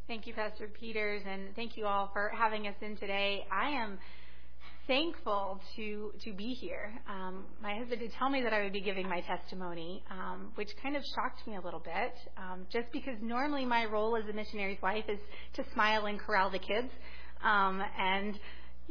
Thank you, Pastor Peters, and thank you all for having us in today. I am thankful to be here. My husband did tell me that I would be giving my testimony, which kind of shocked me a little bit, just because normally my role as a missionary's wife is to smile and corral the kids, and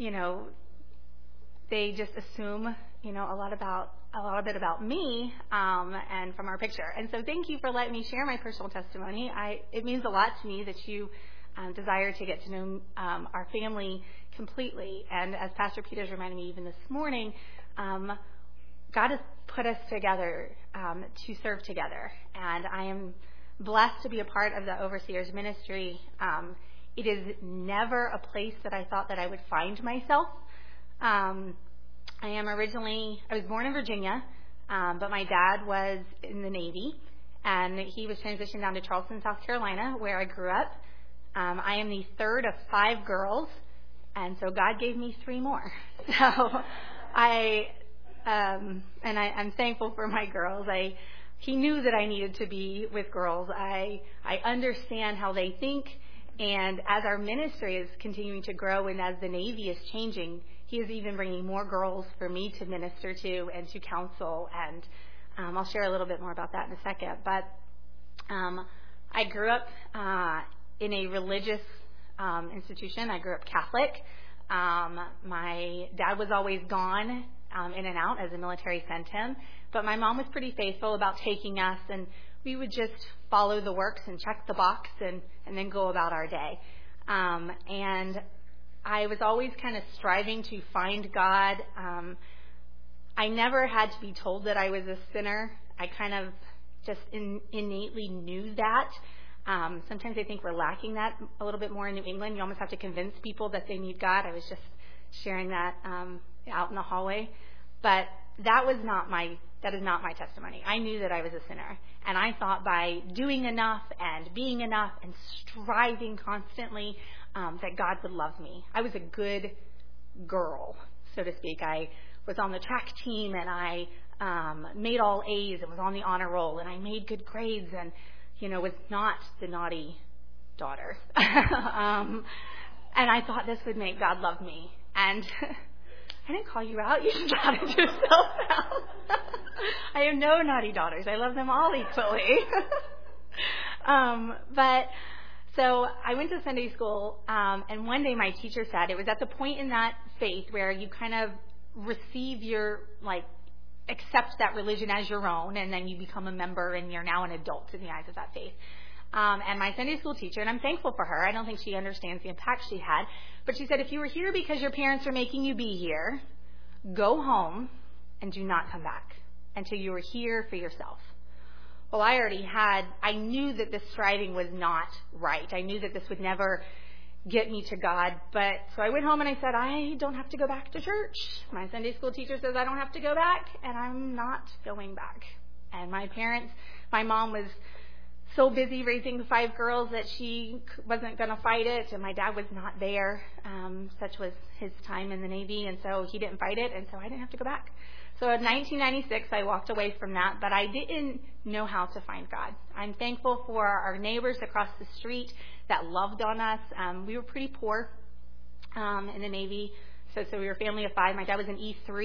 they just assume a lot bit about me and from our picture. And so thank you for letting me share my personal testimony. It means a lot to me that you desire to get to know our family completely. And as Pastor Peters reminded me even this morning, God has put us together to serve together. And I am blessed to be a part of the Overseers Ministry. It is never a place that I thought that I would find myself. I was born in Virginia, but my dad was in the Navy, and he was transitioned down to Charleston, South Carolina, where I grew up. I am the third of 5 girls, and so God gave me 3 more. So I'm thankful for my girls. He knew that I needed to be with girls. I understand how they think, and as our ministry is continuing to grow and as the Navy is changing, he is even bringing more girls for me to minister to and to counsel, and I'll share a little bit more about that in a second. But I grew up in a religious institution. I grew up Catholic. My dad was always gone in and out as the military sent him, but my mom was pretty faithful about taking us, and we would just follow the works and check the box and then go about our day. And I was always kind of striving to find God. I never had to be told that I was a sinner. I kind of just innately knew that. Sometimes I think we're lacking that a little bit more in New England. You almost have to convince people that they need God. I was just sharing that out in the hallway. But that is not my testimony. I knew that I was a sinner. And I thought by doing enough and being enough and striving constantly, that God would love me. I was a good girl, so to speak. I was on the track team, and I made all A's and was on the honor roll, and I made good grades, and was not the naughty daughter. And I thought this would make God love me. And I didn't call you out. You just shouted yourself out. I have no naughty daughters. I love them all equally. So I went to Sunday school, and one day my teacher said, it was at the point in that faith where you kind of receive accept that religion as your own, and then you become a member, and you're now an adult in the eyes of that faith. And my Sunday school teacher, and I'm thankful for her, I don't think she understands the impact she had, but she said, if you were here because your parents are making you be here, go home and do not come back until you are here for yourself. Well, I knew that this striving was not right. I knew that this would never get me to God. But so I went home and I said, I don't have to go back to church. My Sunday school teacher says I don't have to go back, and I'm not going back. And my mom was so busy raising 5 girls that she wasn't going to fight it, and my dad was not there. Such was his time in the Navy, and so he didn't fight it, and so I didn't have to go back. So in 1996, I walked away from that, but I didn't know how to find God. I'm thankful for our neighbors across the street that loved on us. We were pretty poor in the Navy, so we were a family of 5. My dad was an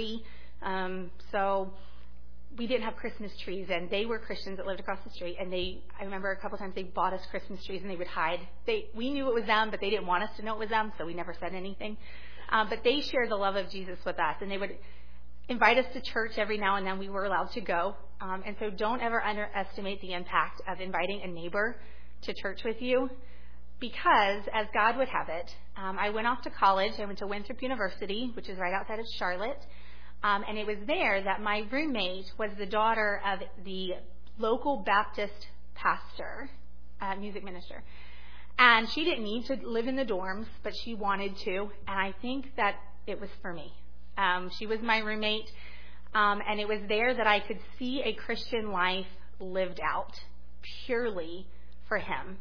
E3, so we didn't have Christmas trees, and they were Christians that lived across the street, and I remember a couple times they bought us Christmas trees, and they would hide. We knew it was them, but they didn't want us to know it was them, so we never said anything. But they shared the love of Jesus with us, and they would invite us to church every now and then. We were allowed to go. And so don't ever underestimate the impact of inviting a neighbor to church with you, because as God would have it, I went off to college. I went to Winthrop University, which is right outside of Charlotte. And it was there that my roommate was the daughter of the local Baptist pastor, music minister. And she didn't need to live in the dorms, but she wanted to. And I think that it was for me. She was my roommate, and it was there that I could see a Christian life lived out purely for him.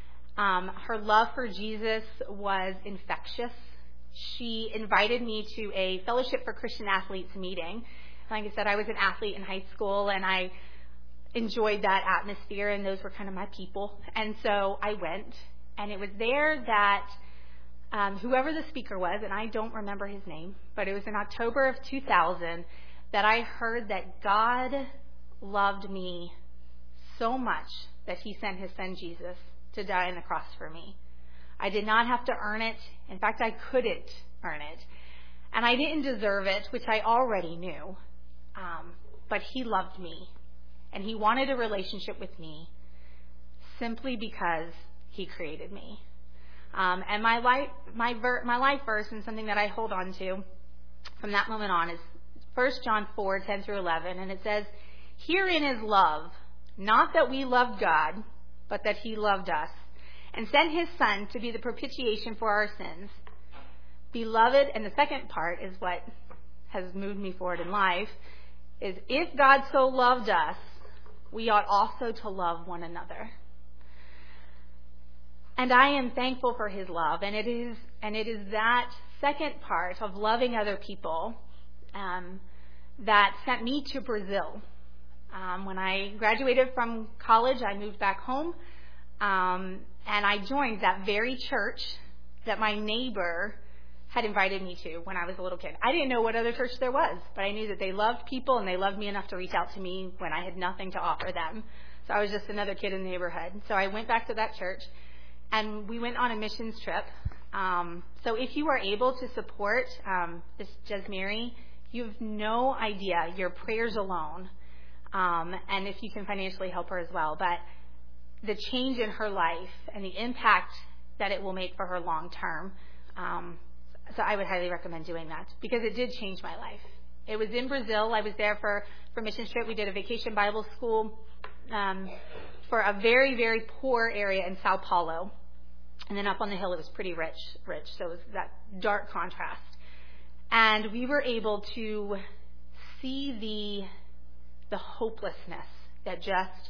Her love for Jesus was infectious. She invited me to a Fellowship for Christian Athletes meeting. Like I said, I was an athlete in high school, and I enjoyed that atmosphere, and those were kind of my people. And so I went, And it was there that whoever the speaker was, and I don't remember his name, but it was in October of 2000 that I heard that God loved me so much that he sent his son Jesus to die on the cross for me. I did not have to earn it. In fact, I couldn't earn it. And I didn't deserve it, which I already knew. But he loved me. And he wanted a relationship with me simply because he created me. And my life verse, and something that I hold on to from that moment on, is 1 John 4:10 through 11. And it says, "Herein is love, not that we loved God, but that he loved us, and sent his son to be the propitiation for our sins. Beloved," and the second part is what has moved me forward in life, is if God so loved us, we ought also to love one another. And I am thankful for his love, and it is that second part of loving other people that sent me to Brazil. When I graduated from college, I moved back home, and I joined that very church that my neighbor had invited me to when I was a little kid. I didn't know what other church there was, but I knew that they loved people and they loved me enough to reach out to me when I had nothing to offer them. So I was just another kid in the neighborhood. So I went back to that church, and we went on a missions trip. So if you are able to support this Jasmiri, you have no idea, your prayers alone, and if you can financially help her as well, but the change in her life and the impact that it will make for her long term. So I would highly recommend doing that because it did change my life. It was in Brazil. I was there for missions trip. We did a vacation Bible school for a very, very poor area in Sao Paulo. And then up on the hill, it was pretty rich. So it was that dark contrast. And we were able to see the hopelessness that just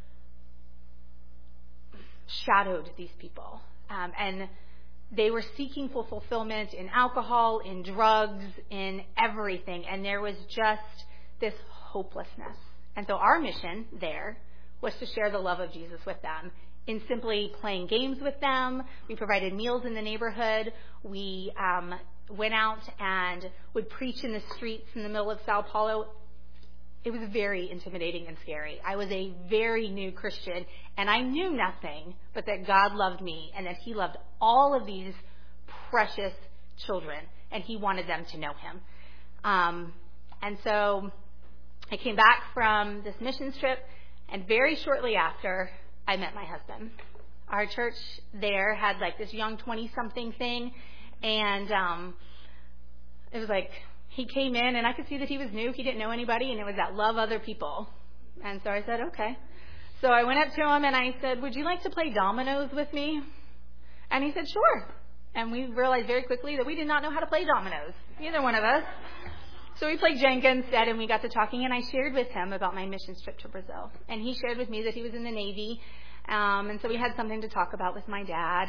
shadowed these people. And they were seeking for fulfillment in alcohol, in drugs, in everything. And there was just this hopelessness. And so our mission there was to share the love of Jesus with them in simply playing games with them. We provided meals in the neighborhood. We went out and would preach in the streets in the middle of Sao Paulo. It was very intimidating and scary. I was a very new Christian, and I knew nothing but that God loved me and that he loved all of these precious children, and he wanted them to know him. And so I came back from this missions trip, and very shortly after, I met my husband. Our church there had like this young 20-something thing, and it was like he came in, and I could see that he was new. He didn't know anybody, and it was that love other people. And so I said, okay. So I went up to him, and I said, would you like to play dominoes with me? And he said, sure. And we realized very quickly that we did not know how to play dominoes, neither one of us. So we played Jenga instead, and we got to talking, and I shared with him about my missions trip to Brazil. And he shared with me that he was in the Navy, and so we had something to talk about with my dad.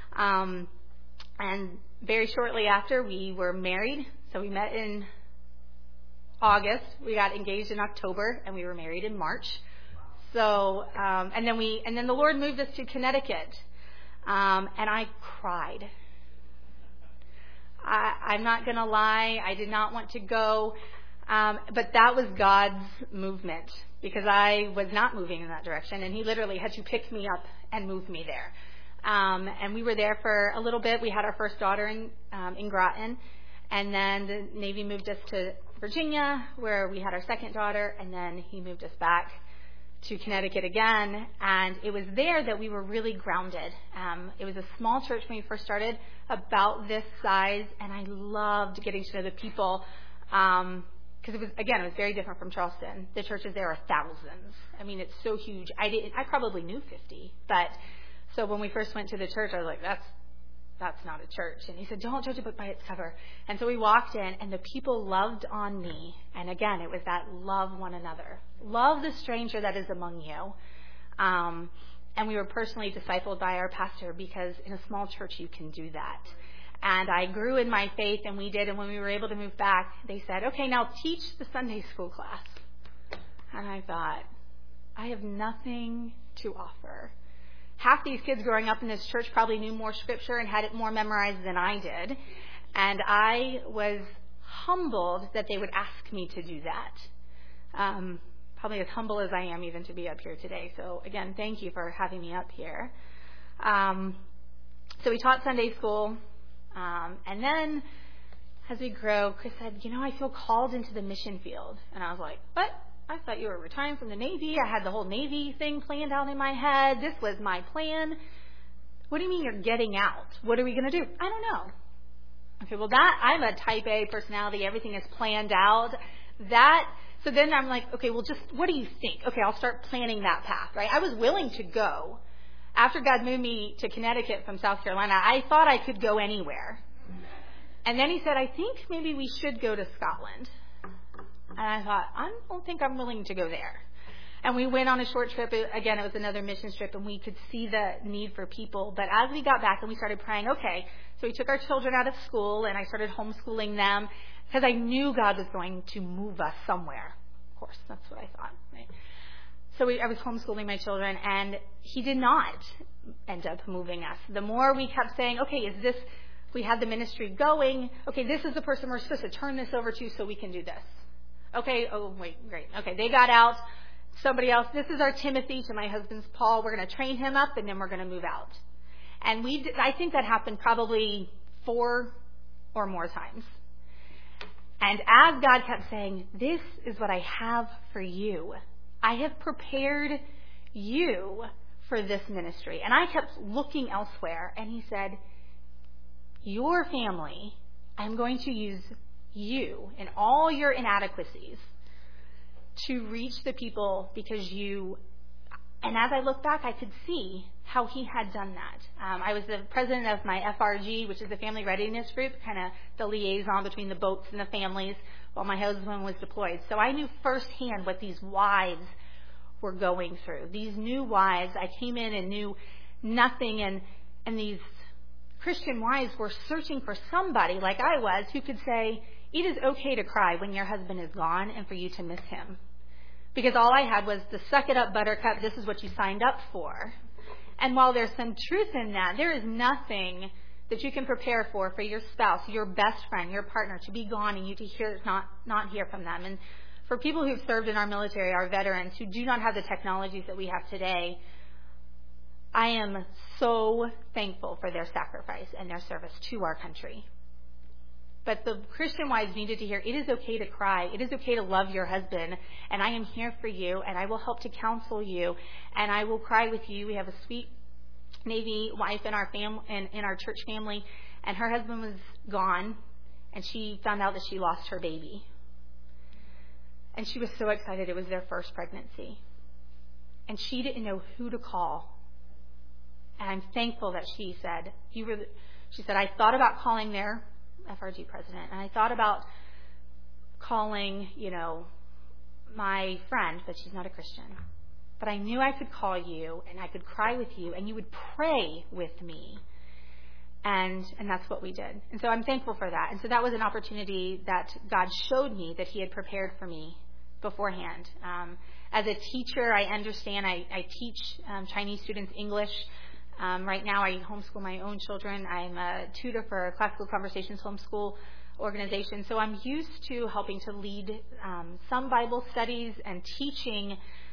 And very shortly after, we were married. So we met in August. We got engaged in October, and we were married in March. So and then the Lord moved us to Connecticut, and I cried. I'm not going to lie. I did not want to go, but that was God's movement because I was not moving in that direction, and he literally had to pick me up and move me there. And we were there for a little bit. We had our first daughter in Groton, and then the Navy moved us to Virginia, where we had our second daughter, and then he moved us back to Connecticut again, and it was there that we were really grounded. It was a small church when we first started, about this size, and I loved getting to know the people because it was very different from Charleston. The churches there are thousands. I mean, it's so huge. I probably knew 50, but so when we first went to the church, I was like, that's not a church. And he said, don't judge a book by its cover. And so we walked in, and the people loved on me. And again, it was that love one another. Love the stranger that is among you. And we were personally discipled by our pastor because in a small church you can do that. And I grew in my faith, and we did. And when we were able to move back, they said, okay, now teach the Sunday school class. And I thought, I have nothing to offer. half these kids growing up in this church probably knew more scripture and had it more memorized than I did. And I was humbled that they would ask me to do that. Probably as humble as I am even to be up here today. So again, thank you for having me up here. So we taught Sunday school. And then as we grow, Chris said, I feel called into the mission field. And I was like, what? I thought you were retiring from the Navy. I had the whole Navy thing planned out in my head. This was my plan. What do you mean you're getting out? What are we going to do? I don't know. Okay, well, I'm a type A personality. Everything is planned out. So then I'm like, okay, well, just what do you think? Okay, I'll start planning that path, right? I was willing to go. After God moved me to Connecticut from South Carolina, I thought I could go anywhere. And then he said, I think maybe we should go to Scotland. And I thought, I don't think I'm willing to go there. And we went on a short trip. Again, it was another mission trip, and we could see the need for people. But as we got back and we started praying, okay, so we took our children out of school, and I started homeschooling them because I knew God was going to move us somewhere. Of course, that's what I thought, right? So I was homeschooling my children, and he did not end up moving us. The more we kept saying, okay, we had the ministry going. Okay, this is the person we're supposed to turn this over to so we can do this. Okay, oh, wait, great. Okay, they got out. Somebody else, this is our Timothy, to my husband's Paul. We're going to train him up, and then we're going to move out. And I think that happened probably 4 or more times. And as God kept saying, this is what I have for you. I have prepared you for this ministry. And I kept looking elsewhere, and he said, your family, I'm going to use you and all your inadequacies to reach the people because and as I look back, I could see how he had done that. I was the president of my FRG, which is the Family Readiness Group, kind of the liaison between the boats and the families while my husband was deployed. So I knew firsthand what these wives were going through. These new wives, I came in and knew nothing, and these Christian wives were searching for somebody like I was who could say, it is okay to cry when your husband is gone and for you to miss him. Because all I had was the suck it up buttercup, this is what you signed up for. And while there's some truth in that, there is nothing that you can prepare for your spouse, your best friend, your partner to be gone and you to not hear from them. And for people who've served in our military, our veterans who do not have the technologies that we have today, I am so thankful for their sacrifice and their service to our country. But the Christian wives needed to hear, it is okay to cry. It is okay to love your husband. And I am here for you. And I will help to counsel you. And I will cry with you. We have a sweet Navy wife in our in our church family. And her husband was gone. And she found out that she lost her baby. And she was so excited. It was their first pregnancy. And she didn't know who to call. And I'm thankful that she said, I thought about calling their FRG president, and I thought about calling, my friend, but she's not a Christian. But I knew I could call you, and I could cry with you, and you would pray with me. And that's what we did. And so I'm thankful for that. And so that was an opportunity that God showed me that he had prepared for me beforehand. As a teacher, I understand. I teach Chinese students English. Right now, I homeschool my own children. I'm a tutor for a Classical Conversations homeschool organization. So I'm used to helping to lead some Bible studies and teaching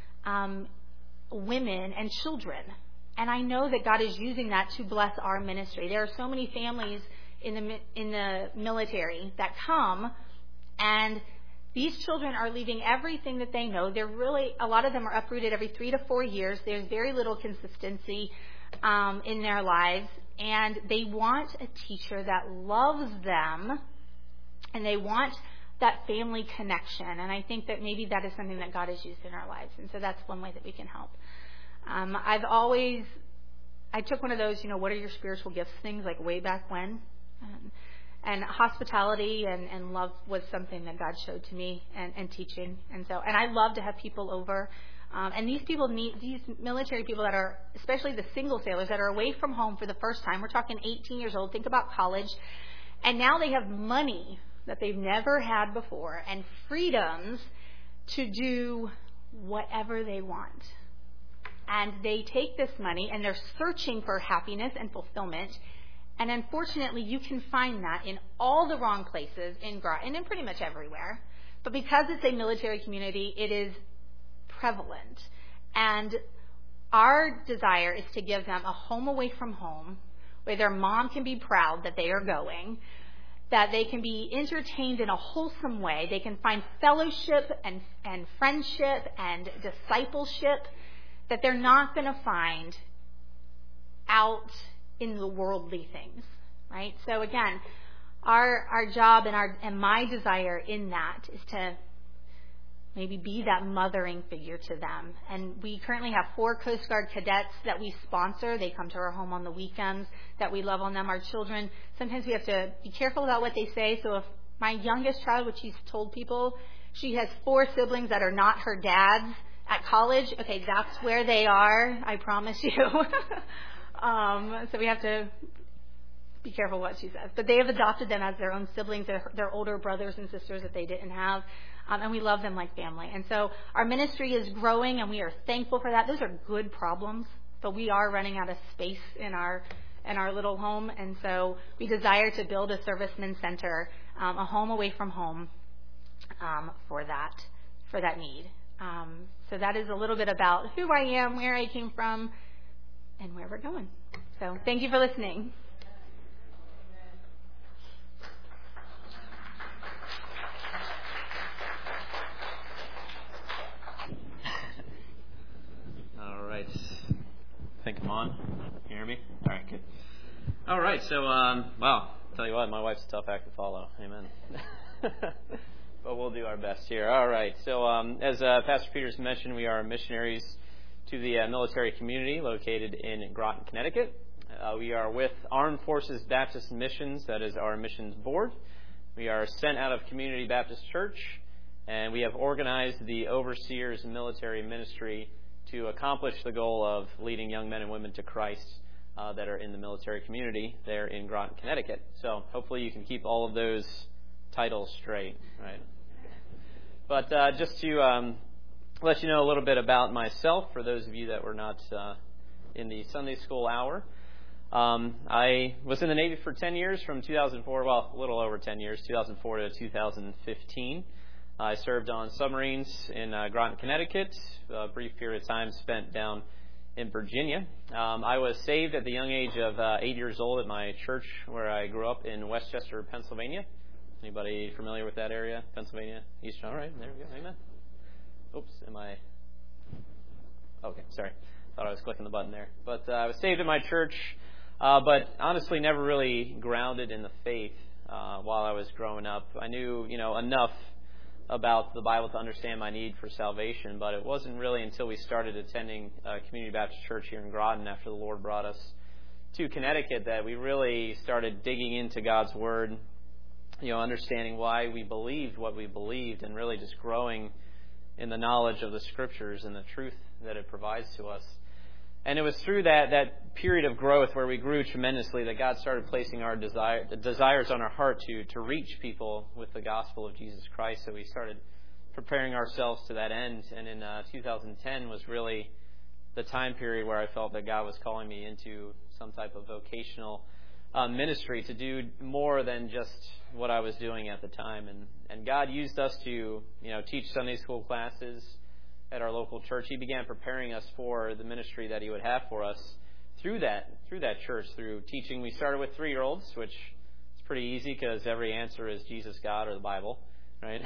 women and children. And I know that God is using that to bless our ministry. There are so many families in the military that come, and these children are leaving everything that they know. A lot of them are uprooted every 3 to 4 years. There's very little consistency in their lives, and they want a teacher that loves them, and they want that family connection. And I think that maybe that is something that God has used in our lives, and so that's one way that we can help. I took one of those, what are your spiritual gifts things, like way back when, and hospitality and love was something that God showed to me, and teaching, and I love to have people over. And these military people that are, especially the single sailors that are away from home for the first time, we're talking 18 years old, think about college, and now they have money that they've never had before and freedoms to do whatever they want. And they take this money and they're searching for happiness and fulfillment. And unfortunately, you can find that in all the wrong places in Groton and pretty much everywhere. But because it's a military community, it is prevalent. And our desire is to give them a home away from home where their mom can be proud that they are going, that they can be entertained in a wholesome way. They can find fellowship and friendship and discipleship that they're not going to find out in the worldly things, right? So again, our job and my desire in that is to maybe be that mothering figure to them. And we currently have 4 Coast Guard cadets that we sponsor. They come to our home on the weekends, that we love on them. Our children, sometimes we have to be careful about what they say. So if my youngest child, which she's told people, she has 4 siblings that are not her dad's at college, okay, that's where they are, I promise you. So we have to be careful what she says. But they have adopted them as their own siblings. They're older brothers and sisters that they didn't have. And we love them like family. And so our ministry is growing, and we are thankful for that. Those are good problems, but we are running out of space in our little home. And so we desire to build a servicemen center, a home away from home, for that need. So that is a little bit about who I am, where I came from, and where we're going. So thank you for listening. All right. I think I'm on. Can you hear me? All right, good. All right, so, wow, tell you what, my wife's a tough act to follow. Amen. But we'll do our best here. All right, so as Pastor Peters mentioned, we are missionaries to the military community located in Groton, Connecticut. We are with Armed Forces Baptist Missions, that is our missions board. We are sent out of Community Baptist Church, and we have organized the Overseers Military Ministry to accomplish the goal of leading young men and women to Christ that are in the military community there in Groton, Connecticut. So hopefully you can keep all of those titles straight, right? But just to let you know a little bit about myself, for those of you that were not in the Sunday school hour. I was in the Navy for 10 years, from 2004, well, a little over 10 years, 2004 to 2015. I served on submarines in Groton, Connecticut, a brief period of time spent down in Virginia. I was saved at the young age of 8 years old at my church where I grew up in Westchester, Pennsylvania. Anybody familiar with that area? Pennsylvania? Eastern? All right, there we go. Amen. Oops, Okay, sorry. Thought I was clicking the button there. But I was saved at my church, but honestly never really grounded in the faith while I was growing up. I knew, enough about the Bible to understand my need for salvation, but it wasn't really until we started attending Community Baptist Church here in Groton after the Lord brought us to Connecticut that we really started digging into God's Word, understanding why we believed what we believed, and really just growing in the knowledge of the Scriptures and the truth that it provides to us. And it was through that period of growth where we grew tremendously that God started placing our desires on our heart to reach people with the gospel of Jesus Christ. So we started preparing ourselves to that end. And in 2010 was really the time period where I felt that God was calling me into some type of vocational ministry to do more than just what I was doing at the time. And God used us to, teach Sunday school classes at our local church. He began preparing us for the ministry that He would have for us through that church, through teaching. We started with 3-year-olds, which is pretty easy because every answer is Jesus, God, or the Bible, right?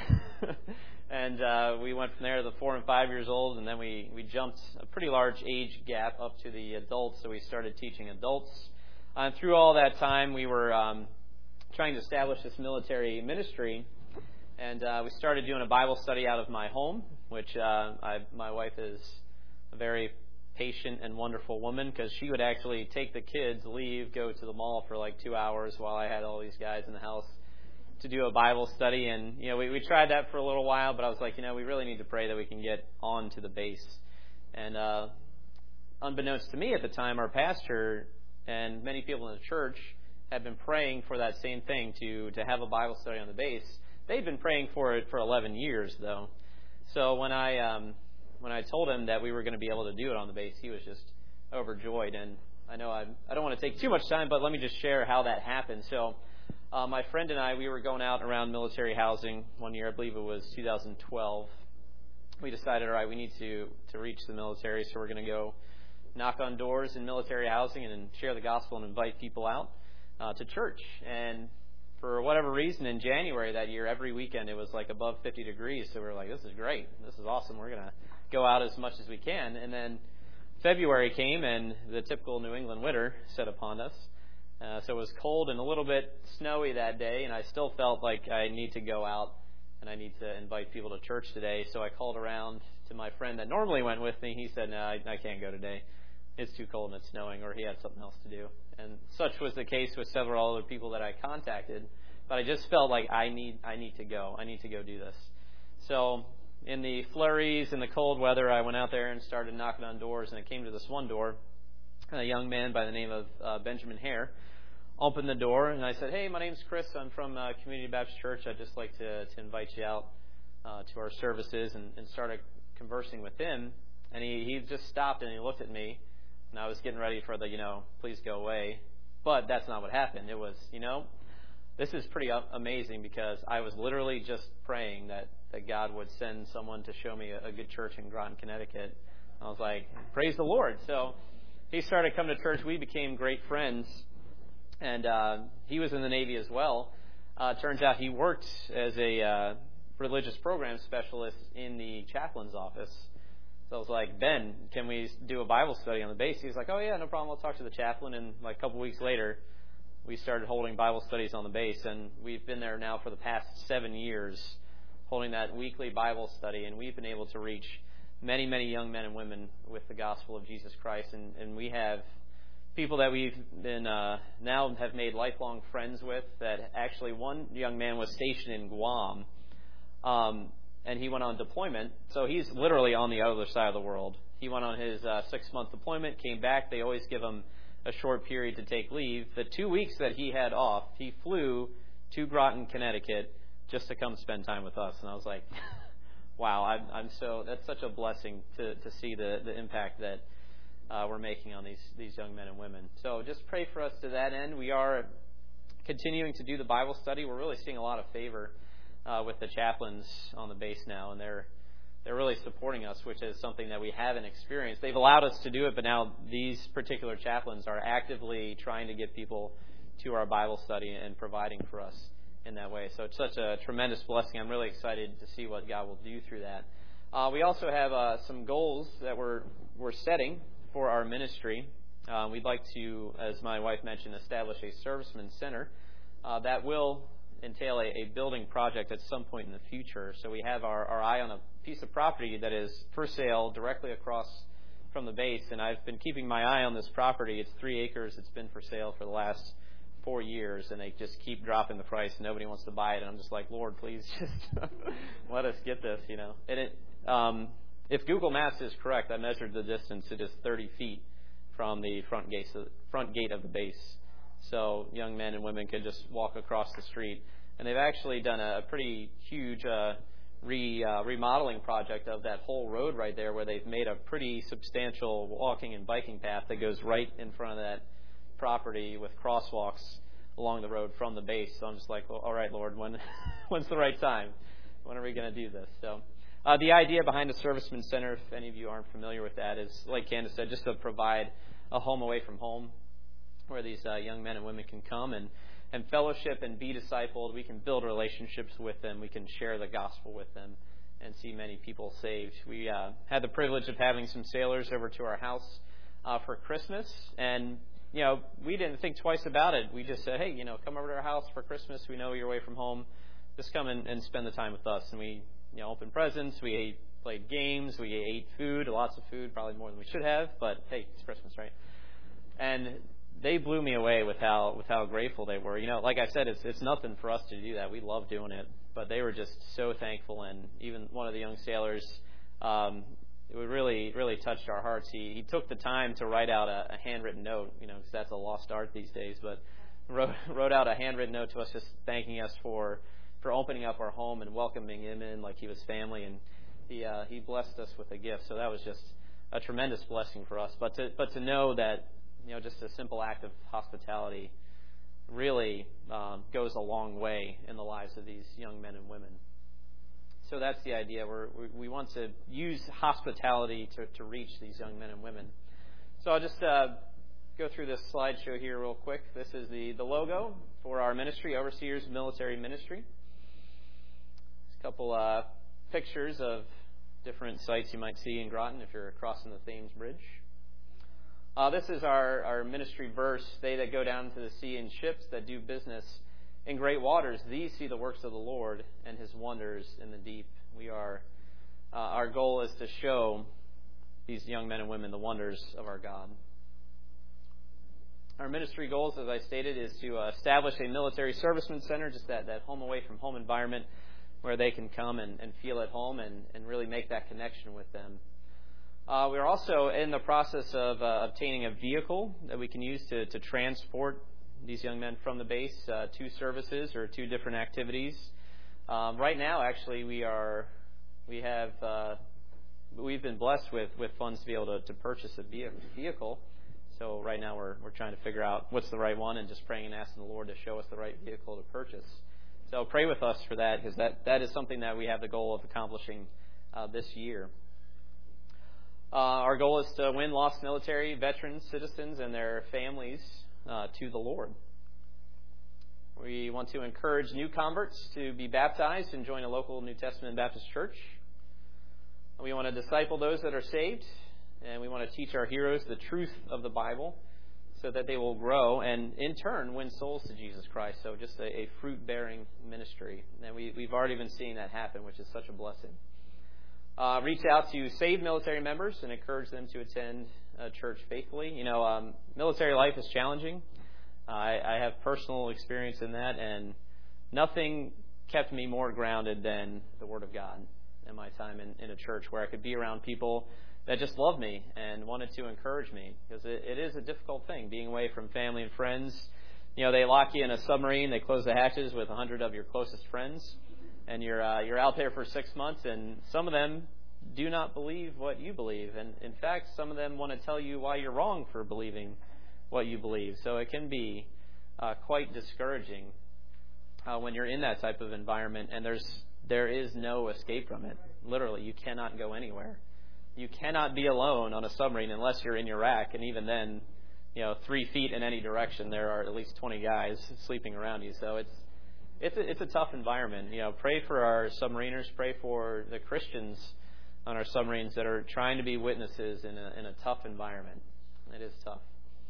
And we went from there to the 4 and 5 years old, and then we jumped a pretty large age gap up to the adults, so we started teaching adults. And through all that time, we were trying to establish this military ministry, and we started doing a Bible study out of my home, which my wife is a very patient and wonderful woman, because she would actually take the kids, leave, go to the mall for like 2 hours while I had all these guys in the house to do a Bible study. And, we tried that for a little while, but I was like, we really need to pray that we can get on to the base. And unbeknownst to me at the time, our pastor and many people in the church had been praying for that same thing, to have a Bible study on the base. They'd been praying for it for 11 years, though. So when I when I told him that we were going to be able to do it on the base, he was just overjoyed. And I know I don't want to take too much time, but let me just share how that happened. So my friend and I, we were going out around military housing one year. I believe it was 2012. We decided, all right, we need to reach the military, so we're going to go knock on doors in military housing and share the gospel and invite people out to church. And for whatever reason, in January that year, every weekend it was like above 50 degrees. So we were like, this is great. This is awesome. We're going to go out as much as we can. And then February came, and the typical New England winter set upon us. So it was cold and a little bit snowy that day, and I still felt like I need to go out and I need to invite people to church today. So I called around to my friend that normally went with me. He said, no, I can't go today. It's too cold and it's snowing, or he had something else to do. And such was the case with several other people that I contacted. But I just felt like I need to go. I need to go do this. So in the flurries and the cold weather, I went out there and started knocking on doors, and I came to this one door. A young man by the name of Benjamin Hare opened the door, and I said, hey, my name's Chris. I'm from Community Baptist Church. I'd just like to invite you out to our services, and started conversing with him. And he just stopped and he looked at me, and I was getting ready for the, please go away. But that's not what happened. It was, this is pretty amazing, because I was literally just praying that God would send someone to show me a good church in Groton, Connecticut. I was like, praise the Lord. So he started coming to church. We became great friends. And he was in the Navy as well. Turns out he worked as a religious program specialist in the chaplain's office. So I was like, Ben, can we do a Bible study on the base? He was like, oh, yeah, no problem. I'll talk to the chaplain. And like a couple weeks later, we started holding Bible studies on the base. And we've been there now for the past 7 years, holding that weekly Bible study. And we've been able to reach many, many young men and women with the gospel of Jesus Christ. And we have people that we've been now have made lifelong friends with. That actually, one young man was stationed in Guam, and he went on deployment. So he's literally on the other side of the world. He went on his 6-month deployment, came back. They always give him a short period to take leave. The 2 weeks that he had off, he flew to Groton, Connecticut, just to come spend time with us. And I was like, wow, that's such a blessing to see the impact that we're making on these young men and women. So just pray for us to that end. We are continuing to do the Bible study. We're really seeing a lot of favor with the chaplains on the base now, and they're really supporting us, which is something that we haven't experienced. They've allowed us to do it, but now these particular chaplains are actively trying to get people to our Bible study and providing for us in that way. So it's such a tremendous blessing. I'm really excited to see what God will do through that. We also have some goals that we're setting for our ministry. We'd like to, as my wife mentioned, establish a serviceman center. That will entail a building project at some point in the future. So we have our eye on a piece of property that is for sale directly across from the base. And I've been keeping my eye on this property. It's 3 acres. It's been for sale for the last 4 years, and they just keep dropping the price. Nobody wants to buy it. And I'm just like, Lord, please just let us get this, And if Google Maps is correct, I measured the distance. It is 30 feet from the front gate of the base. So young men and women can just walk across the street. And they've actually done a pretty huge remodeling project of that whole road right there, where they've made a pretty substantial walking and biking path that goes right in front of that property with crosswalks along the road from the base. So I'm just like, well, all right, Lord, when's the right time? When are we going to do this? So the idea behind the Serviceman Center, if any of you aren't familiar with that, is, like Candace said, just to provide a home away from home where these young men and women can come and fellowship and be discipled. We can build relationships with them. We can share the gospel with them and see many people saved. We had the privilege of having some sailors over to our house for Christmas. And, we didn't think twice about it. We just said, hey, come over to our house for Christmas. We know you're away from home. Just come and spend the time with us. And we opened presents. We played games. We ate food, lots of food, probably more than we should have. But, hey, it's Christmas, right? And they blew me away with how grateful they were. Like I said, it's nothing for us to do that. We love doing it. But they were just so thankful. And even one of the young sailors, it really, really touched our hearts. He took the time to write out a handwritten note, because that's a lost art these days. But wrote out a handwritten note to us, just thanking us for opening up our home and welcoming him in like he was family. And He blessed us with a gift. So that was just a tremendous blessing for us. But to know that, just a simple act of hospitality really goes a long way in the lives of these young men and women. So that's the idea. We want to use hospitality to reach these young men and women. So I'll just go through this slideshow here real quick. This is the logo for our ministry, Overseers Military Ministry. A couple pictures of different sites you might see in Groton if you're crossing the Thames Bridge. This is our ministry verse. They that go down to the sea in ships that do business in great waters, these see the works of the Lord and His wonders in the deep. Our goal is to show these young men and women the wonders of our God. Our ministry goals, as I stated, is to establish a military servicemen center, just that home away from home environment where they can come and feel at home and really make that connection with them. We're also in the process of obtaining a vehicle that we can use to transport these young men from the base to services or to different activities. Right now, actually, we've been blessed with funds to be able to purchase a vehicle. So right now we're trying to figure out what's the right one and just praying and asking the Lord to show us the right vehicle to purchase. So pray with us for that, because that is something that we have the goal of accomplishing this year. Our goal is to win lost military veterans, citizens, and their families to the Lord. We want to encourage new converts to be baptized and join a local New Testament Baptist church. We want to disciple those that are saved, and we want to teach our heroes the truth of the Bible so that they will grow and, in turn, win souls to Jesus Christ. So just a fruit-bearing ministry. And we've already been seeing that happen, which is such a blessing. Reach out to saved military members and encourage them to attend church faithfully. Military life is challenging. I have personal experience in that, and nothing kept me more grounded than the Word of God in my time in a church where I could be around people that just loved me and wanted to encourage me, because it is a difficult thing being away from family and friends. They lock you in a submarine, they close the hatches with 100 of your closest friends, and you're out there for 6 months, and some of them do not believe what you believe, and in fact some of them want to tell you why you're wrong for believing what you believe. So it can be quite discouraging when you're in that type of environment, and there is no escape from it. Literally, you cannot go anywhere. You cannot be alone on a submarine unless you're in Iraq, and even then, 3 feet in any direction, there are at least 20 guys sleeping around you. So it's a tough environment. Pray for our submariners, pray for the Christians on our submarines that are trying to be witnesses in a tough environment. It is tough.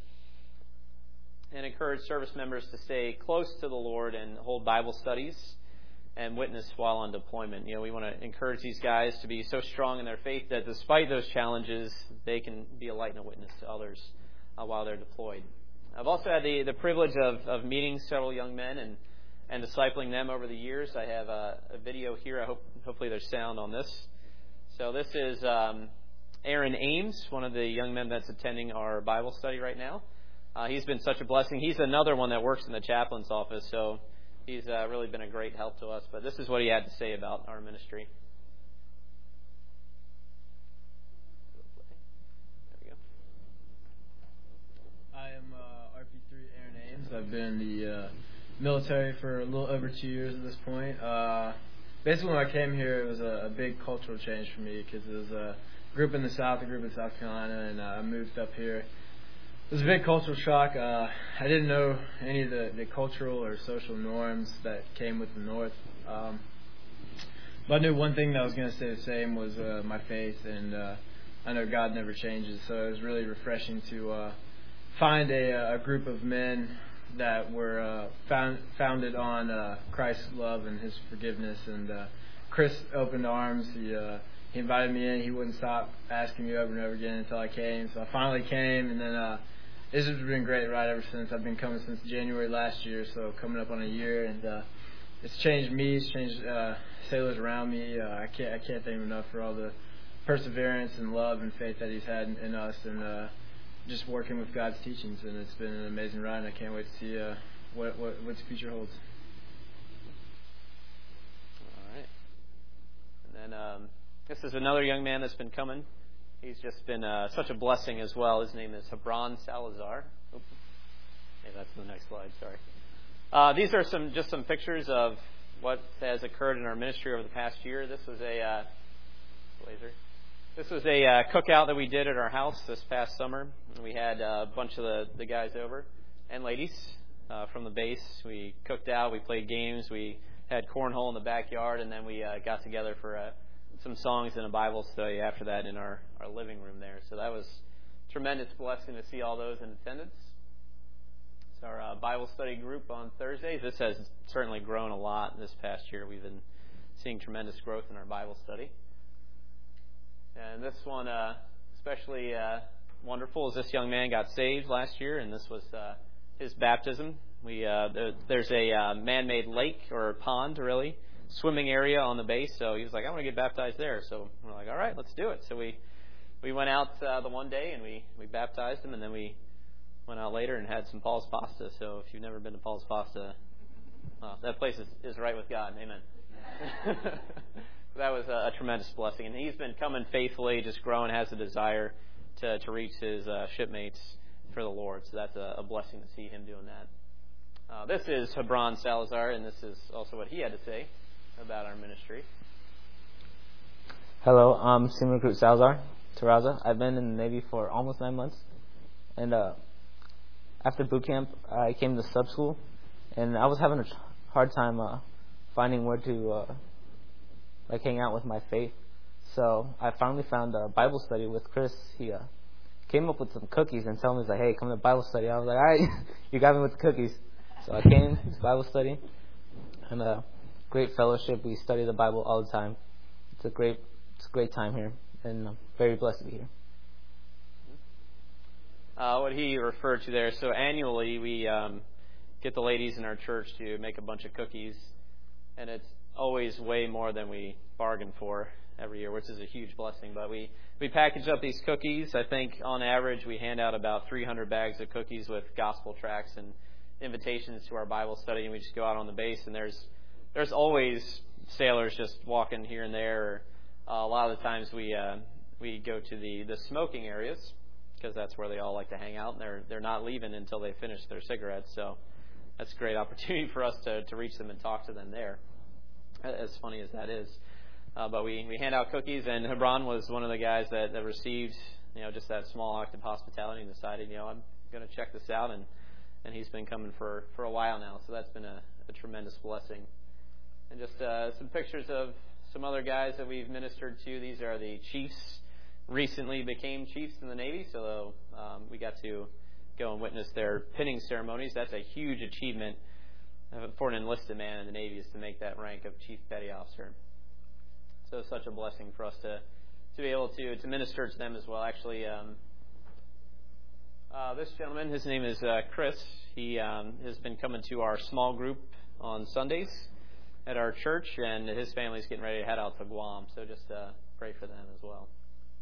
And encourage service members to stay close to the Lord and hold Bible studies and witness while on deployment. We want to encourage these guys to be so strong in their faith that despite those challenges, they can be a light and a witness to others while they're deployed. I've also had the privilege of meeting several young men and discipling them over the years. I have a video here. Hopefully there's sound on this. So this is Aaron Ames, one of the young men that's attending our Bible study right now. He's been such a blessing. He's another one that works in the chaplain's office, so he's really been a great help to us. But this is what he had to say about our ministry. There we go. I am RP3 Aaron Ames. I've been in the military for a little over 2 years at this point. Basically, when I came here, it was a big cultural change for me, because it was a group in the South, a group in South Carolina, and I moved up here. It was a big cultural shock. I didn't know any of the cultural or social norms that came with the North. But I knew one thing that was going to stay the same was my faith, and I know God never changes. So it was really refreshing to find a group of men that were founded on Christ's love and His forgiveness. And Chris opened arms. He invited me in. He wouldn't stop asking me over and over again until I came. So I finally came, and then this has been great right ever since. I've been coming since January last year, so coming up on a year, and it's changed me. It's changed sailors around me. I can't thank him enough for all the perseverance and love and faith that He's had in us, and just working with God's teachings. And it's been an amazing ride, and I can't wait to see what the future holds. All right. And then This is another young man that's been coming. He's just been such a blessing as well. His name is Hebron Salazar. Oops. Maybe that's the next slide. Sorry. These are some pictures of what has occurred in our ministry over the past year. This was a cookout that we did at our house this past summer. We had a bunch of the guys over and ladies from the base. We cooked out. We played games. We had cornhole in the backyard, and then we got together for some songs and a Bible study after that in our living room there. So that was a tremendous blessing to see all those in attendance. It's our Bible study group on Thursdays. This has certainly grown a lot this past year. We've been seeing tremendous growth in our Bible study. And this one, especially wonderful, is this young man got saved last year, and this was his baptism. There's a man-made lake or pond, really, swimming area on the base. So he was like, I want to get baptized there. So we're like, all right, let's do it. So we went out the one day and we baptized him, and then we went out later and had some Paul's Pasta. So if you've never been to Paul's Pasta, that place is right with God. Amen. That was a tremendous blessing. And he's been coming faithfully, just growing, has a desire to reach his shipmates for the Lord. So that's a blessing to see him doing that. This is Hebron Salazar, and this is also what he had to say about our ministry. Hello, I'm Senior Recruit Salazar Terraza. I've been in the Navy for almost 9 months. And after boot camp, I came to sub school, and I was having a hard time finding where to hang out with my faith. So I finally found a Bible study with Chris. He came up with some cookies and told me, he's like, hey, come to Bible study. I was like, all right, you got me with the cookies. So I came to Bible study, and great fellowship. We study the Bible all the time. It's a great time here, and I'm very blessed to be here. What he referred to there, so annually we get the ladies in our church to make a bunch of cookies, and it's always way more than we bargain for every year, which is a huge blessing. But we package up these cookies. I think on average we hand out about 300 bags of cookies with gospel tracts and invitations to our Bible study, and we just go out on the base, and there's always sailors just walking here and there. A lot of the times we go to the smoking areas, because that's where they all like to hang out, and they're not leaving until they finish their cigarettes. So that's a great opportunity for us to reach them and talk to them there, as funny as that is. But we hand out cookies, and Hebron was one of the guys that received just that small act of hospitality and decided, I'm going to check this out, and he's been coming for a while now. So that's been a tremendous blessing. And just some pictures of some other guys that we've ministered to. These are the chiefs. Recently became chiefs in the Navy, so we got to go and witness their pinning ceremonies. That's a huge achievement for an enlisted man in the Navy, is to make that rank of Chief Petty Officer. So it's such a blessing for us to be able to minister to them as well. Actually, this gentleman, his name is Chris. He has been coming to our small group on Sundays at our church, and his family's getting ready to head out to Guam. So just pray for them as well.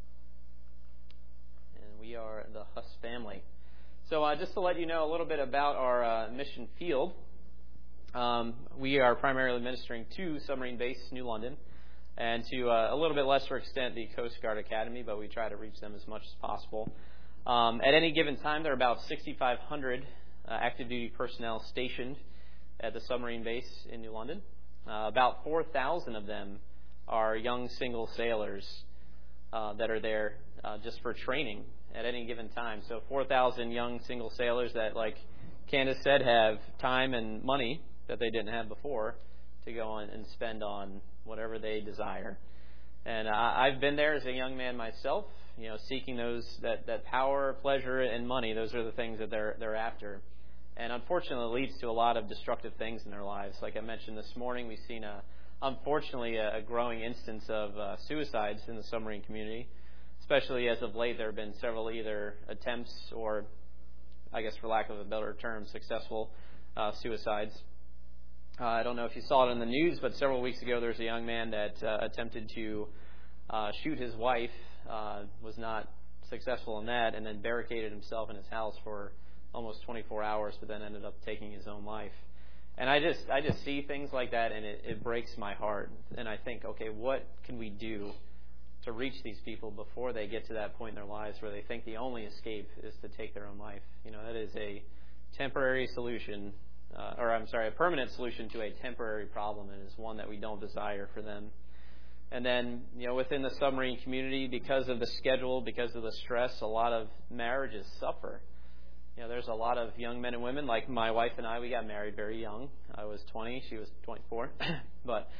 We are the Huss family. So just to let you know a little bit about our mission field, we are primarily ministering to Submarine Base New London, and to a little bit lesser extent the Coast Guard Academy, but we try to reach them as much as possible. At any given time, there are about 6,500 active duty personnel stationed at the submarine base in New London. About 4,000 of them are young single sailors that are there just for training at any given time. So 4,000 young single sailors that, like Candace said, have time and money that they didn't have before to go on and spend on whatever they desire. And I've been there as a young man myself, seeking that power, pleasure, and money. Those are the things that they're after. And unfortunately, it leads to a lot of destructive things in their lives. Like I mentioned this morning, we've seen unfortunately a growing instance of suicides in the submarine community. Especially as of late, there have been several either attempts or, I guess for lack of a better term, successful suicides. I don't know if you saw it in the news, but several weeks ago there was a young man that attempted to shoot his wife, was not successful in that, and then barricaded himself in his house for almost 24 hours, but then ended up taking his own life. And I just see things like that, and it breaks my heart. And I think, okay, what can we do to reach these people before they get to that point in their lives where they think the only escape is to take their own life. That is a temporary solution, a permanent solution to a temporary problem, and is one that we don't desire for them. And then, within the submarine community, because of the schedule, because of the stress, a lot of marriages suffer. There's a lot of young men and women, like my wife and I, we got married very young. I was 20, she was 24, but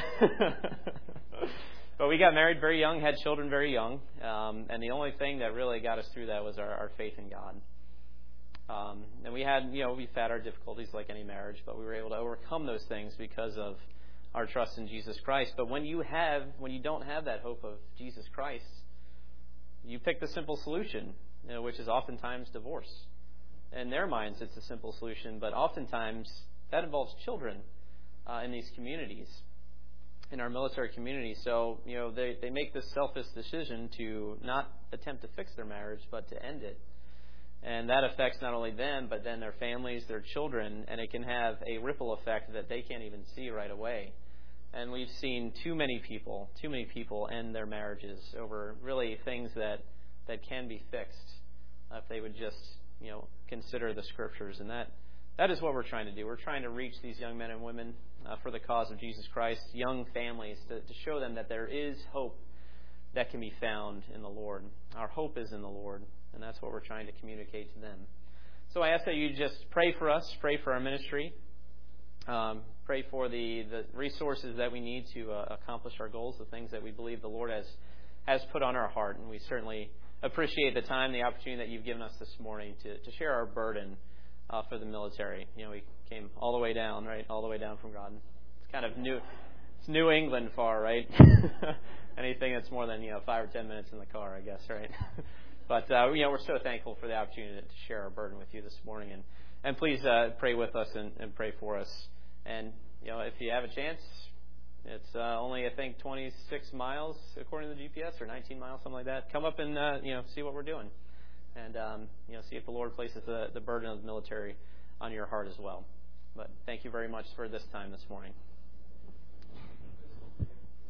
we got married very young, had children very young, and the only thing that really got us through that was our faith in God. And we've had our difficulties like any marriage, but we were able to overcome those things because of our trust in Jesus Christ. But when you don't have that hope of Jesus Christ, you pick the simple solution, which is oftentimes divorce. In their minds, it's a simple solution, but oftentimes that involves children in these communities, in our military community. So, they make this selfish decision to not attempt to fix their marriage, but to end it. And that affects not only them, but then their families, their children, and it can have a ripple effect that they can't even see right away. And we've seen too many people end their marriages over really things that can be fixed if they would just, consider the Scriptures. And that is what we're trying to do. We're trying to reach these young men and women for the cause of Jesus Christ, young families, to show them that there is hope that can be found in the Lord. Our hope is in the Lord, and that's what we're trying to communicate to them. So I ask that you just pray for us, pray for our ministry, pray for the resources that we need to accomplish our goals, the things that we believe the Lord has put on our heart. And we certainly appreciate the time, the opportunity that you've given us this morning to share our burden for the military. We came all the way down, right? All the way down from Groton. It's kind of new. It's New England far, right? Anything that's more than 5 or 10 minutes in the car, I guess, right? But we're so thankful for the opportunity to share our burden with you this morning, and please pray with us and pray for us. And if you have a chance, it's only I think 26 miles according to the GPS, or 19 miles, something like that. Come up and see what we're doing, and see if the Lord places the burden of the military on your heart as well. But thank you very much for this time this morning.